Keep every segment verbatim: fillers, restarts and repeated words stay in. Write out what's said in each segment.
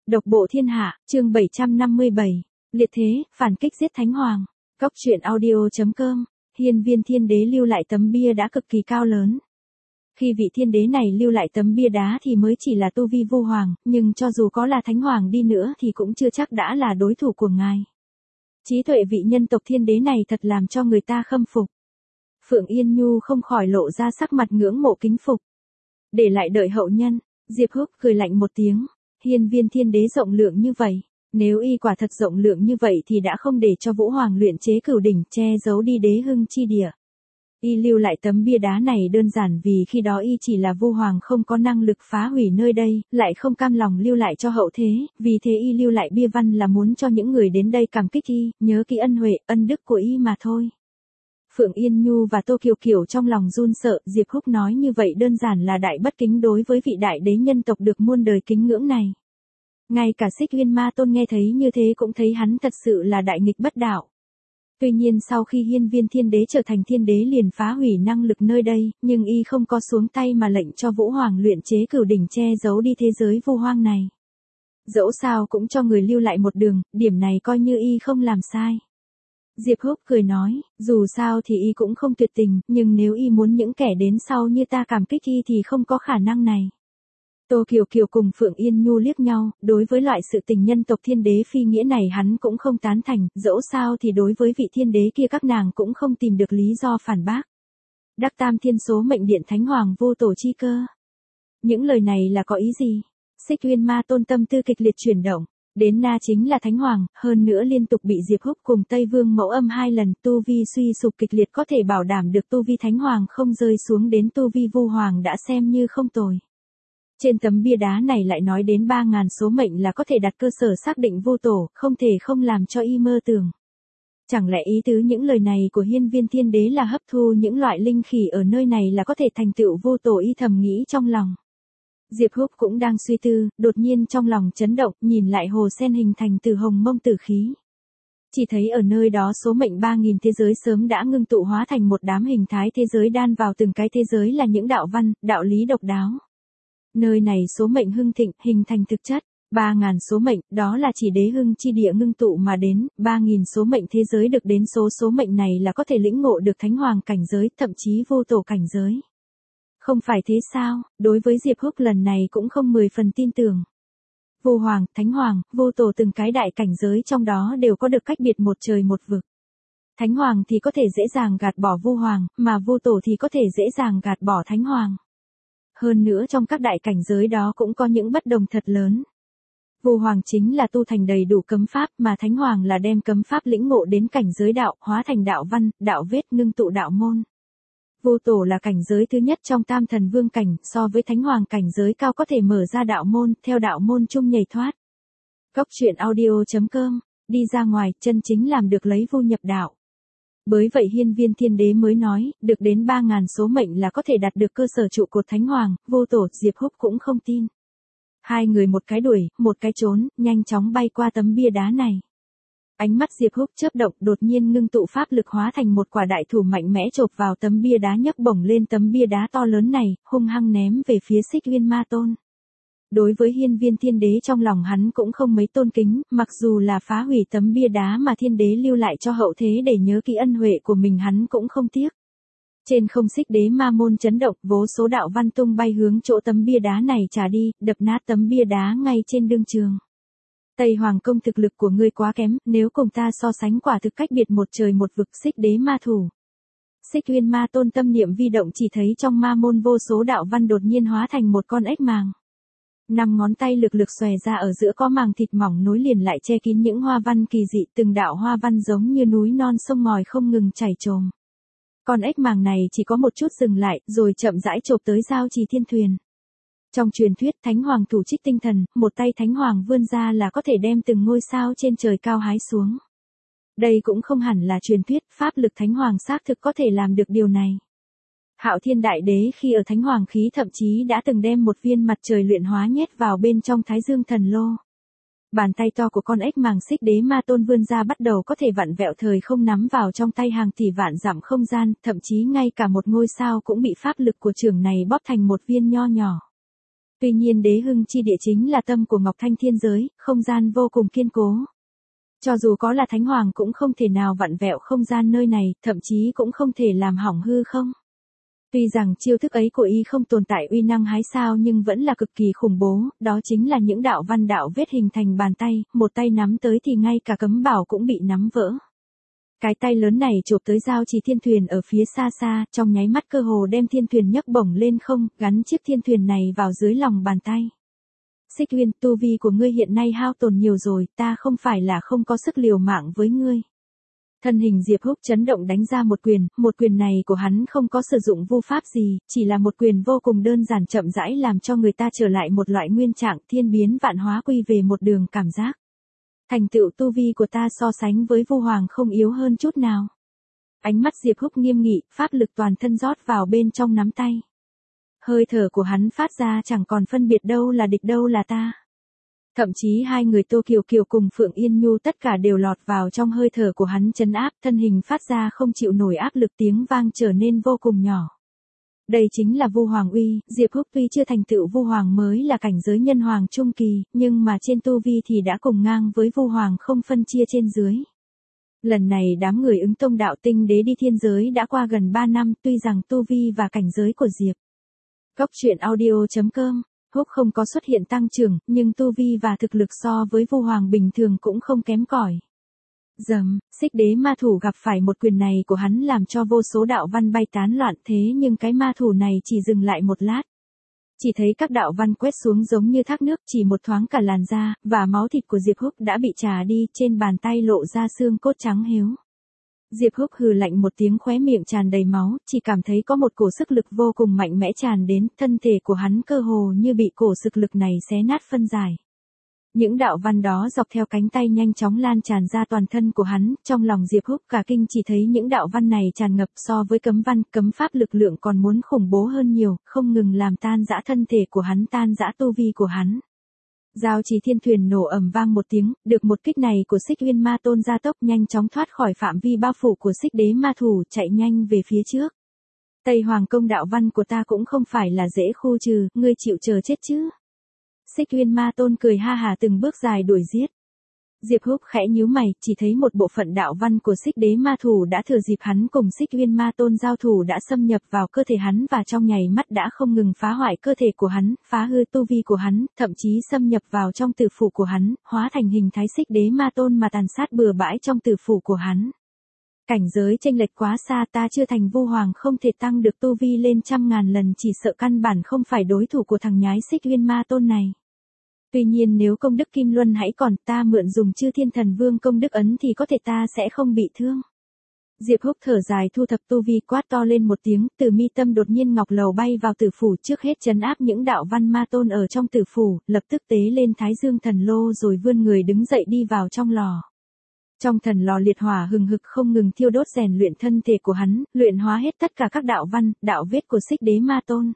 Độc bộ thiên hạ, chương bảy trăm năm mươi bảy. Liệt thế, phản kích giết Thánh Hoàng. Cốc truyện audio.com. Hiên viên thiên đế lưu lại tấm bia đá cực kỳ cao lớn. Khi vị thiên đế này lưu lại tấm bia đá thì mới chỉ là tu vi vu hoàng, nhưng cho dù có là Thánh Hoàng đi nữa thì cũng chưa chắc đã là đối thủ của ngài. Trí tuệ vị nhân tộc thiên đế này thật làm cho người ta khâm phục. Phượng Yên Nhu không khỏi lộ ra sắc mặt ngưỡng mộ kính phục. Để lại đợi hậu nhân, Diệp Húc cười lạnh một tiếng. Hiên viên thiên đế rộng lượng như vậy, nếu y quả thật rộng lượng như vậy thì đã không để cho Vũ Hoàng luyện chế cửu đỉnh che giấu đi đế hưng chi địa. Y lưu lại tấm bia đá này đơn giản vì khi đó y chỉ là Vu Hoàng không có năng lực phá hủy nơi đây, lại không cam lòng lưu lại cho hậu thế, vì thế y lưu lại bia văn là muốn cho những người đến đây cảm kích y, nhớ kỹ ân huệ, ân đức của y mà thôi. Phượng Yên Nhu và Tô Kiều Kiều trong lòng run sợ, Diệp Húc nói như vậy đơn giản là đại bất kính đối với vị đại đế nhân tộc được muôn đời kính ngưỡng này. Ngay cả Xích Uyên Ma Tôn nghe thấy như thế cũng thấy hắn thật sự là đại nghịch bất đạo. Tuy nhiên sau khi hiên viên thiên đế trở thành thiên đế liền phá hủy năng lực nơi đây, nhưng y không có xuống tay mà lệnh cho Vũ Hoàng luyện chế cửu đỉnh che giấu đi thế giới vu hoang này. Dẫu sao cũng cho người lưu lại một đường, điểm này coi như y không làm sai. Diệp Húc cười nói, dù sao thì y cũng không tuyệt tình, nhưng nếu y muốn những kẻ đến sau như ta cảm kích y thì không có khả năng này. Tô Kiều Kiều cùng Phượng Yên Nhu liếc nhau, đối với loại sự tình nhân tộc thiên đế phi nghĩa này hắn cũng không tán thành, dẫu sao thì đối với vị thiên đế kia các nàng cũng không tìm được lý do phản bác. Đắc tam thiên số mệnh điện Thánh Hoàng vô tổ chi cơ. Những lời này là có ý gì? Xích Uyên Ma Tôn tâm tư kịch liệt chuyển động. Đến na chính là Thánh Hoàng, hơn nữa liên tục bị Diệp Húc cùng Tây Vương mẫu âm hai lần, tu vi suy sụp kịch liệt có thể bảo đảm được tu vi Thánh Hoàng không rơi xuống đến tu vi Vu Hoàng đã xem như không tồi. Trên tấm bia đá này lại nói đến ba ngàn số mệnh là có thể đặt cơ sở xác định vô tổ, không thể không làm cho y mơ tưởng. Chẳng lẽ ý tứ những lời này của hiên viên thiên đế là hấp thu những loại linh khí ở nơi này là có thể thành tựu vô tổ, y thầm nghĩ trong lòng. Diệp Húc cũng đang suy tư, đột nhiên trong lòng chấn động, nhìn lại hồ sen hình thành từ hồng mông tử khí. Chỉ thấy ở nơi đó số mệnh ba nghìn thế giới sớm đã ngưng tụ hóa thành một đám hình thái thế giới đan vào từng cái thế giới là những đạo văn, đạo lý độc đáo. Nơi này số mệnh hưng thịnh, hình thành thực chất. ba ngàn số mệnh, đó là chỉ đế hưng chi địa ngưng tụ mà đến, ba nghìn số mệnh thế giới được đến số số mệnh này là có thể lĩnh ngộ được Thánh Hoàng cảnh giới, thậm chí vô tổ cảnh giới. Không phải thế sao, đối với Diệp Húc lần này cũng không mười phần tin tưởng. Vu Hoàng, Thánh Hoàng, vô tổ từng cái đại cảnh giới trong đó đều có được cách biệt một trời một vực. Thánh Hoàng thì có thể dễ dàng gạt bỏ Vu Hoàng, mà vô tổ thì có thể dễ dàng gạt bỏ Thánh Hoàng. Hơn nữa trong các đại cảnh giới đó cũng có những bất đồng thật lớn. Vu Hoàng chính là tu thành đầy đủ cấm pháp, mà Thánh Hoàng là đem cấm pháp lĩnh ngộ đến cảnh giới đạo, hóa thành đạo văn, đạo vết ngưng tụ đạo môn. Vô tổ là cảnh giới thứ nhất trong tam thần vương cảnh, so với Thánh Hoàng cảnh giới cao có thể mở ra đạo môn, theo đạo môn chung nhảy thoát. Cốc truyện audio.com, đi ra ngoài, chân chính làm được lấy vu nhập đạo. Bởi vậy hiên viên thiên đế mới nói, được đến ba ngàn số mệnh là có thể đạt được cơ sở trụ cột Thánh Hoàng, vô tổ, Diệp Húc cũng không tin. Hai người một cái đuổi, một cái trốn, nhanh chóng bay qua tấm bia đá này. Ánh mắt Diệp Húc chớp động, đột nhiên ngưng tụ pháp lực hóa thành một quả đại thủ mạnh mẽ chộp vào tấm bia đá, nhấc bổng lên tấm bia đá to lớn này, hung hăng ném về phía Xích Uyên Ma Tôn. Đối với hiên viên thiên đế trong lòng hắn cũng không mấy tôn kính, mặc dù là phá hủy tấm bia đá mà thiên đế lưu lại cho hậu thế để nhớ kỹ ân huệ của mình hắn cũng không tiếc. Trên không Xích đế ma môn chấn động, vô số đạo văn tung bay hướng chỗ tấm bia đá này trả đi, đập nát tấm bia đá ngay trên đương trường. Tây Hoàng công thực lực của ngươi quá kém, nếu cùng ta so sánh quả thực cách biệt một trời một vực. Xích đế ma thủ. Xích Uyên Ma Tôn tâm niệm vi động, chỉ thấy trong ma môn vô số đạo văn đột nhiên hóa thành một con ếch màng. Năm ngón tay lực lực xòe ra, ở giữa có màng thịt mỏng nối liền lại che kín những hoa văn kỳ dị, từng đạo hoa văn giống như núi non sông ngòi không ngừng chảy trồm. Con ếch màng này chỉ có một chút dừng lại, rồi chậm rãi chộp tới giao trì thiên thuyền. Trong truyền thuyết Thánh Hoàng thủ trích tinh thần, một tay Thánh Hoàng vươn ra là có thể đem từng ngôi sao trên trời cao hái xuống. Đây cũng không hẳn là truyền thuyết, pháp lực Thánh Hoàng xác thực có thể làm được điều này. Hạo Thiên Đại Đế khi ở Thánh Hoàng khí thậm chí đã từng đem một viên mặt trời luyện hóa nhét vào bên trong Thái Dương Thần Lô. Bàn tay to của con ếch màng Xích đế ma tôn vươn ra bắt đầu có thể vặn vẹo thời không nắm vào trong tay hàng tỷ vạn dặm không gian, thậm chí ngay cả một ngôi sao cũng bị pháp lực của trưởng này bóp thành một viên nho nhỏ. Tuy nhiên đế hưng chi địa chính là tâm của Ngọc Thanh thiên giới, không gian vô cùng kiên cố. Cho dù có là thánh hoàng cũng không thể nào vặn vẹo không gian nơi này, thậm chí cũng không thể làm hỏng hư không. Tuy rằng chiêu thức ấy của y không tồn tại uy năng hái sao nhưng vẫn là cực kỳ khủng bố, đó chính là những đạo văn đạo vết hình thành bàn tay, một tay nắm tới thì ngay cả cấm bảo cũng bị nắm vỡ. Cái tay lớn này chộp tới giao trì thiên thuyền ở phía xa xa, trong nháy mắt cơ hồ đem thiên thuyền nhấc bổng lên không, gắn chiếc thiên thuyền này vào dưới lòng bàn tay. Xích Uyên, tu vi của ngươi hiện nay hao tổn nhiều rồi, ta không phải là không có sức liều mạng với ngươi. Thân hình Diệp Húc chấn động đánh ra một quyền, một quyền này của hắn không có sử dụng vu pháp gì, chỉ là một quyền vô cùng đơn giản chậm rãi làm cho người ta trở lại một loại nguyên trạng thiên biến vạn hóa quy về một đường cảm giác. Thành tựu tu vi của ta so sánh với Vu Hoàng không yếu hơn chút nào. Ánh mắt Diệp Húc nghiêm nghị, pháp lực toàn thân rót vào bên trong nắm tay. Hơi thở của hắn phát ra chẳng còn phân biệt đâu là địch đâu là ta. Thậm chí hai người Tô Kiều Kiều cùng Phượng Yên Nhu tất cả đều lọt vào trong hơi thở của hắn trấn áp, thân hình phát ra không chịu nổi áp lực tiếng vang trở nên vô cùng nhỏ. Đây chính là Vu Hoàng uy, Diệp Húc tuy chưa thành tựu Vu Hoàng mới là cảnh giới nhân hoàng trung kỳ, nhưng mà trên tu vi thì đã cùng ngang với Vu Hoàng không phân chia trên dưới. Lần này đám người ứng tông đạo tinh đế đi thiên giới đã qua gần ba năm, tuy rằng tu vi và cảnh giới của Diệp Cốc truyện audio chấm com Húc không có xuất hiện tăng trưởng, nhưng tu vi và thực lực so với Vu Hoàng bình thường cũng không kém cỏi. Dầm, Xích Đế ma thủ gặp phải một quyền này của hắn làm cho vô số đạo văn bay tán loạn, thế nhưng cái ma thủ này chỉ dừng lại một lát. Chỉ thấy các đạo văn quét xuống giống như thác nước, chỉ một thoáng cả làn da và máu thịt của Diệp Húc đã bị trà đi, trên bàn tay lộ ra xương cốt trắng héo. Diệp Húc hừ lạnh một tiếng, khóe miệng tràn đầy máu, chỉ cảm thấy có một cổ sức lực vô cùng mạnh mẽ tràn đến, thân thể của hắn cơ hồ như bị cổ sức lực này xé nát phân giải. Những đạo văn đó dọc theo cánh tay nhanh chóng lan tràn ra toàn thân của hắn, trong lòng Diệp Húc cả kinh chỉ thấy những đạo văn này tràn ngập so với cấm văn, cấm pháp lực lượng còn muốn khủng bố hơn nhiều, không ngừng làm tan rã thân thể của hắn, tan rã tu vi của hắn. Giao trì thiên thuyền nổ ầm vang một tiếng, được một kích này của Xích Uyên Ma Tôn gia tốc nhanh chóng thoát khỏi phạm vi bao phủ của Xích Đế ma thủ, chạy nhanh về phía trước. Tây Hoàng công đạo văn của ta cũng không phải là dễ khu trừ, ngươi chịu chờ chết chứ. Xích Uyên Ma Tôn cười ha hà từng bước dài đuổi giết. Diệp Húc khẽ nhíu mày, chỉ thấy một bộ phận đạo văn của Xích Đế ma thủ đã thừa dịp hắn cùng Xích Uyên Ma Tôn giao thủ đã xâm nhập vào cơ thể hắn và trong nháy mắt đã không ngừng phá hoại cơ thể của hắn, phá hư tu vi của hắn, thậm chí xâm nhập vào trong tử phủ của hắn, hóa thành hình thái Xích Đế ma tôn mà tàn sát bừa bãi trong tử phủ của hắn. Cảnh giới chênh lệch quá xa, ta chưa thành Vu Hoàng không thể tăng được tu vi lên trăm ngàn lần, chỉ sợ căn bản không phải đối thủ của thằng nhái Xích Uyên ma tôn này. Tuy nhiên nếu công đức Kim Luân hãy còn, ta mượn dùng Chư Thiên Thần Vương công đức ấn thì có thể ta sẽ không bị thương. Diệp Húc thở dài thu thập tu vi, quát to lên một tiếng, từ mi tâm đột nhiên ngọc lầu bay vào tử phủ, trước hết trấn áp những đạo văn ma tôn ở trong tử phủ, lập tức tế lên Thái Dương thần lô rồi vươn người đứng dậy đi vào trong lò. Trong thần lò liệt hỏa hừng hực không ngừng thiêu đốt rèn luyện thân thể của hắn, luyện hóa hết tất cả các đạo văn, đạo vết của Xích Đế ma tôn.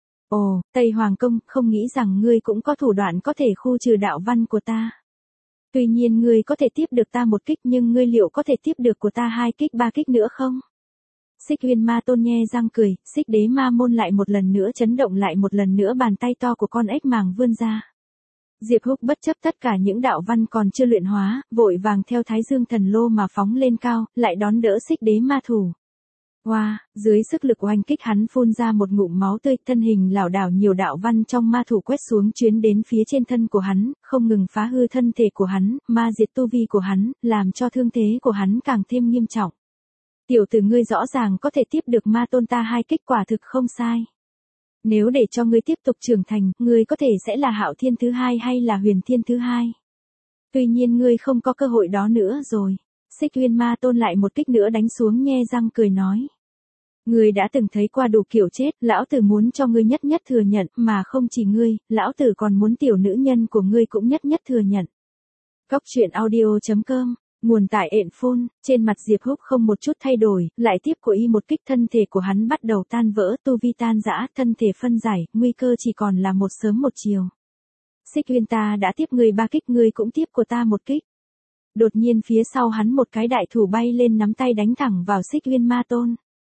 Ồ, Tây Hoàng công, không nghĩ rằng ngươi cũng có thủ đoạn có thể khu trừ đạo văn của ta. Tuy nhiên ngươi có thể tiếp được ta một kích, nhưng ngươi liệu có thể tiếp được của ta hai kích ba kích nữa không? Xích Uyên ma tôn nhe răng cười, Xích Đế ma môn lại một lần nữa chấn động, lại một lần nữa bàn tay to của con ếch màng vươn ra. Diệp Húc bất chấp tất cả những đạo văn còn chưa luyện hóa, vội vàng theo Thái Dương thần lô mà phóng lên cao, lại đón đỡ Xích Đế ma thủ. Wow, dưới sức lực oanh kích hắn phun ra một ngụm máu tươi, thân hình lảo đảo, nhiều đạo văn trong ma thủ quét xuống chuyến đến phía trên thân của hắn, không ngừng phá hư thân thể của hắn, ma diệt tu vi của hắn, làm cho thương thế của hắn càng thêm nghiêm trọng. Tiểu tử ngươi rõ ràng có thể tiếp được ma tôn ta hai kích, quả thực không sai. Nếu để cho ngươi tiếp tục trưởng thành, ngươi có thể sẽ là Hạo Thiên thứ hai hay là Huyền Thiên thứ hai. Tuy nhiên ngươi không có cơ hội đó nữa rồi. Xích Uyên ma tôn lại một kích nữa đánh xuống, nhe răng cười nói. Ngươi đã từng thấy qua đủ kiểu chết, lão tử muốn cho ngươi nhất nhất thừa nhận, mà không chỉ ngươi, lão tử còn muốn tiểu nữ nhân của ngươi cũng nhất nhất thừa nhận. Cốc truyện audio chấm com, nguồn tải ện phone, trên mặt Diệp Húc không một chút thay đổi, lại tiếp của y một kích, thân thể của hắn bắt đầu tan vỡ, tu vi tan rã, thân thể phân giải, nguy cơ chỉ còn là một sớm một chiều. Xích Uyên, ta đã tiếp ngươi ba kích, ngươi cũng tiếp của ta một kích. Đột nhiên phía sau hắn một cái đại thủ bay lên, nắm tay đánh thẳng vào Xích Uyên ma tôn.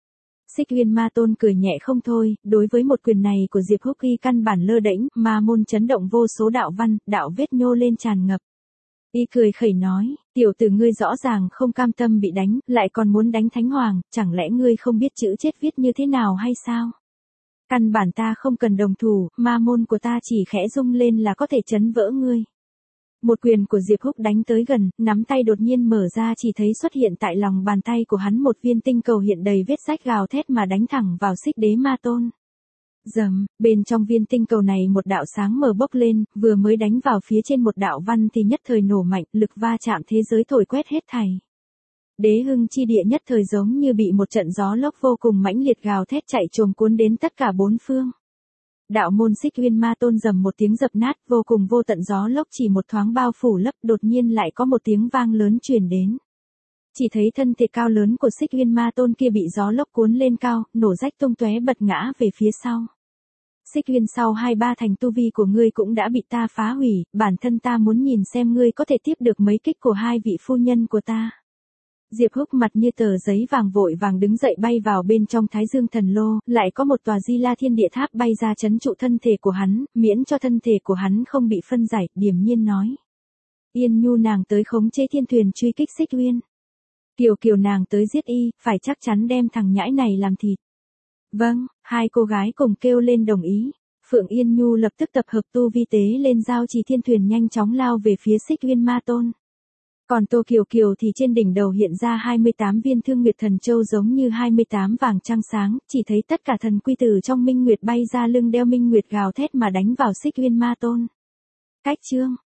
Xích Uyên Ma Tôn cười nhẹ không thôi, đối với một quyền này của Diệp Húc y căn bản lơ đễnh, ma môn chấn động vô số đạo văn, đạo vết nhô lên tràn ngập. Y cười khẩy nói, tiểu tử ngươi rõ ràng không cam tâm bị đánh, lại còn muốn đánh Thánh Hoàng, chẳng lẽ ngươi không biết chữ chết viết như thế nào hay sao? Căn bản ta không cần đồng thủ, ma môn của ta chỉ khẽ rung lên là có thể chấn vỡ ngươi. Một quyền của Diệp Húc đánh tới gần, nắm tay đột nhiên mở ra chỉ thấy xuất hiện tại lòng bàn tay của hắn một viên tinh cầu hiện đầy vết rách gào thét mà đánh thẳng vào Xích Đế Ma Tôn. Dầm, bên trong viên tinh cầu này một đạo sáng mờ bốc lên, vừa mới đánh vào phía trên một đạo văn thì nhất thời nổ mạnh, lực va chạm thế giới thổi quét hết thảy. Đế hưng chi địa nhất thời giống như bị một trận gió lốc vô cùng mãnh liệt gào thét chạy trồm cuốn đến tất cả bốn phương. Đạo môn Xích Uyên Ma Tôn rầm một tiếng dập nát, vô cùng vô tận gió lốc chỉ một thoáng bao phủ lấp, đột nhiên lại có một tiếng vang lớn truyền đến. Chỉ thấy thân thể cao lớn của Xích Uyên Ma Tôn kia bị gió lốc cuốn lên cao, nổ rách tung tóe bật ngã về phía sau. Xích Uyên, sau hai ba thành tu vi của ngươi cũng đã bị ta phá hủy, bản thân ta muốn nhìn xem ngươi có thể tiếp được mấy kích của hai vị phu nhân của ta. Diệp Húc mặt như tờ giấy vàng vội vàng đứng dậy bay vào bên trong Thái Dương Thần Lô, lại có một tòa Di La Thiên Địa Tháp bay ra trấn trụ thân thể của hắn, miễn cho thân thể của hắn không bị phân giải, điềm nhiên nói. Yên Nhu nàng tới khống chế thiên thuyền truy kích Xích Uyên. Kiều Kiều nàng tới giết y, phải chắc chắn đem thằng nhãi này làm thịt. Vâng, hai cô gái cùng kêu lên đồng ý. Phượng Yên Nhu lập tức tập hợp tu vi tế lên giao trì thiên thuyền nhanh chóng lao về phía Xích Uyên Ma Tôn. Còn Tô Kiều Kiều thì trên đỉnh đầu hiện ra hai mươi tám viên Thương Nguyệt Thần Châu giống như hai mươi tám vàng trăng sáng, chỉ thấy tất cả thần quy tử trong Minh Nguyệt bay ra lưng đeo Minh Nguyệt gào thét mà đánh vào Xích Uyên Ma Tôn. Cách chương